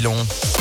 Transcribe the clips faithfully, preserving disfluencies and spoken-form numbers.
Dillon.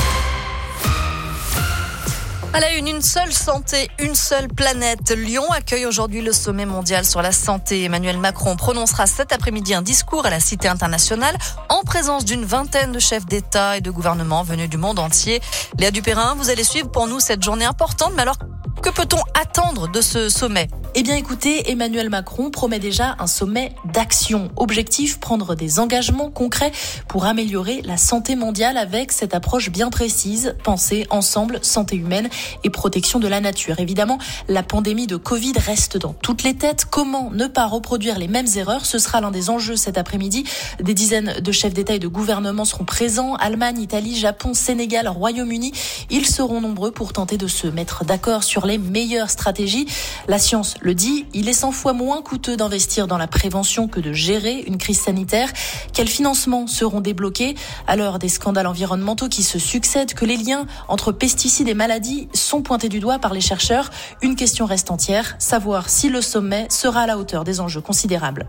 À la une, une seule santé, une seule planète. Lyon accueille aujourd'hui le sommet mondial sur la santé. Emmanuel Macron prononcera cet après-midi un discours à la Cité internationale en présence d'une vingtaine de chefs d'État et de gouvernement venus du monde entier. Léa Dupérin, vous allez suivre pour nous cette journée importante. Mais alors, que peut-on attendre de ce sommet ? Eh bien écoutez, Emmanuel Macron promet déjà un sommet d'action. Objectif, prendre des engagements concrets pour améliorer la santé mondiale avec cette approche bien précise, penser ensemble santé humaine et protection de la nature. Évidemment, la pandémie de Covid reste dans toutes les têtes. Comment ne pas reproduire les mêmes erreurs ? Ce sera l'un des enjeux cet après-midi. Des dizaines de chefs d'État et de gouvernement seront présents. Allemagne, Italie, Japon, Sénégal, Royaume-Uni. Ils seront nombreux pour tenter de se mettre d'accord sur les meilleures stratégies. La science le dit, il est cent fois moins coûteux d'investir dans la prévention que de gérer une crise sanitaire. Quels financements seront débloqués à l'heure des scandales environnementaux qui se succèdent, que les liens entre pesticides et maladies sont pointés du doigt par les chercheurs? Une question reste entière, savoir si le sommet sera à la hauteur des enjeux considérables.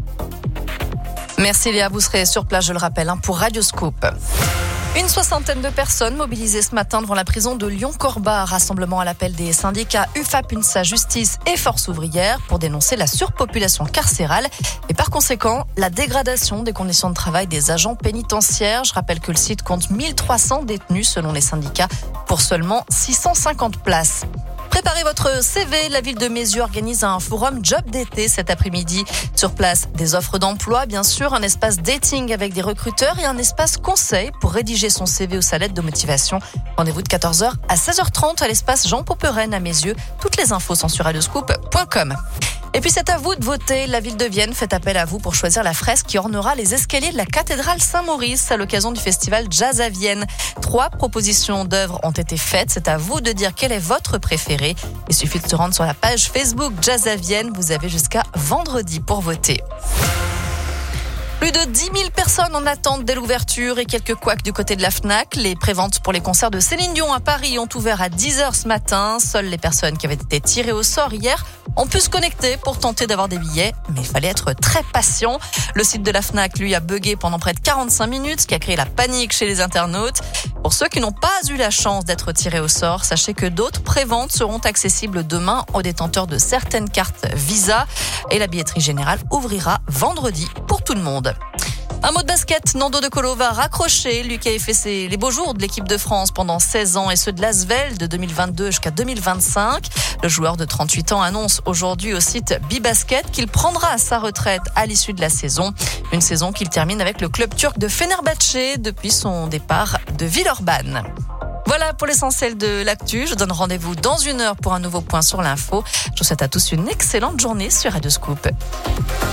Merci Léa, vous serez sur place, je le rappelle, pour Radioscope. Une soixantaine de personnes mobilisées ce matin devant la prison de Lyon-Corba. Rassemblement à l'appel des syndicats U F A P, UNSA, Justice et Force ouvrière pour dénoncer la surpopulation carcérale et par conséquent la dégradation des conditions de travail des agents pénitentiaires. Je rappelle que le site compte mille trois cents détenus selon les syndicats pour seulement six cent cinquante places. Préparez votre C V. La ville de Mézieux organise un forum job d'été cet après-midi. Sur place, des offres d'emploi, bien sûr, un espace dating avec des recruteurs et un espace conseil pour rédiger son C V ou sa lettre de motivation. Rendez-vous de quatorze heures à seize heures trente à l'espace Jean Poperen à Mézieux. Toutes les infos sont sur radioscoop point com. Et puis c'est à vous de voter. La ville de Vienne fait appel à vous pour choisir la fresque qui ornera les escaliers de la cathédrale Saint-Maurice à l'occasion du festival Jazz à Vienne. Trois propositions d'œuvres ont été faites. C'est à vous de dire quel est votre préféré. Il suffit de se rendre sur la page Facebook Jazz à Vienne. Vous avez jusqu'à vendredi pour voter. Plus de dix mille personnes en attente dès l'ouverture et quelques couacs du côté de la Fnac. Les préventes pour les concerts de Céline Dion à Paris ont ouvert à dix heures ce matin. Seules les personnes qui avaient été tirées au sort hier ont pu se connecter pour tenter d'avoir des billets. Mais il fallait être très patient. Le site de la Fnac, lui, a bugué pendant près de quarante-cinq minutes, ce qui a créé la panique chez les internautes. Pour ceux qui n'ont pas eu la chance d'être tirés au sort, sachez que d'autres préventes seront accessibles demain aux détenteurs de certaines cartes Visa. Et la billetterie générale ouvrira vendredi pour tout le monde. Un mot de basket, Nando De Colo va raccrocher, lui qui avait fait ses, les beaux jours de l'équipe de France pendant seize ans et ceux de l'Asvel de deux mille vingt-deux jusqu'à deux mille vingt-cinq. Le joueur de trente-huit ans annonce aujourd'hui au site Bibasket qu'il prendra sa retraite à l'issue de la saison. Une saison qu'il termine avec le club turc de Fenerbahçe depuis son départ de Villeurbanne. Voilà pour l'essentiel de l'actu. Je donne rendez-vous dans une heure pour un nouveau point sur l'info. Je vous souhaite à tous une excellente journée sur Radioscoop.